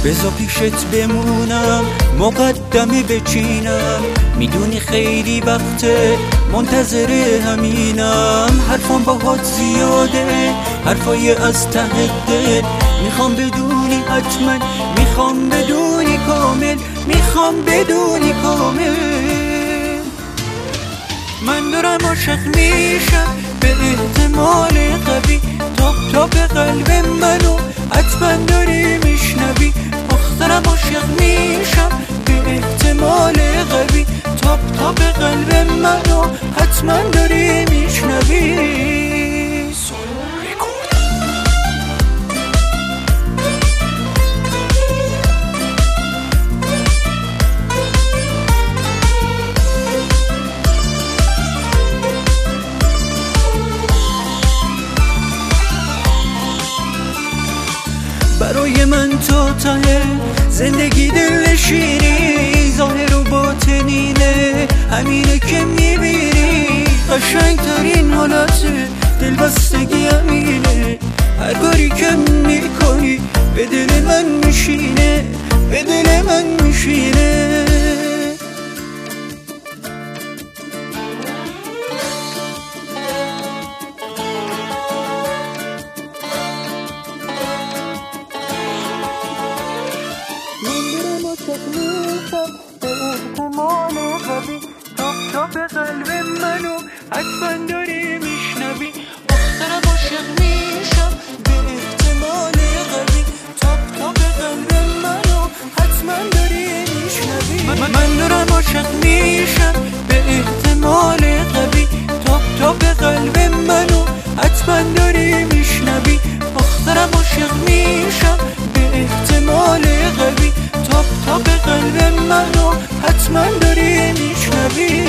بذار پیشت بمونم مقدمه بچینم، میدونی خیلی وقته منتظر همینم. حرفم باهات زیاده، حرفای از ته دل، میخوام بدونی حتما، میخوام بدونی کامل، میخوام بدونی کامل. من دارم عاشق میشم به احتمال قوی، تاب به قلب منو حتما داری میشنوی. دارم عاشق میشم به احتمال قوی، تاب به قلب منو حتما داری میشنوی. برای من تو ته زندگی دلنشینی، ظاهر و باطنینه همینه که میبینی. قشنگ ترین حالت دلبستگی همینه، هر کاری که میکنی به دل من میشینه، به دل من میشینه. به احتمال قوی، تاب به قلب منو حتما داری میشنوی. دارم عاشق میشم به احتمال قوی، تاب به قلب منو حتما داری میشنوی. من دارم عاشق میشم به احتمال قوی، تاب به قلب منو حتما داری میشنوی. دارم عاشق میشم به احتمال قوی، تاب به قلب منو حتما داری میشنوی.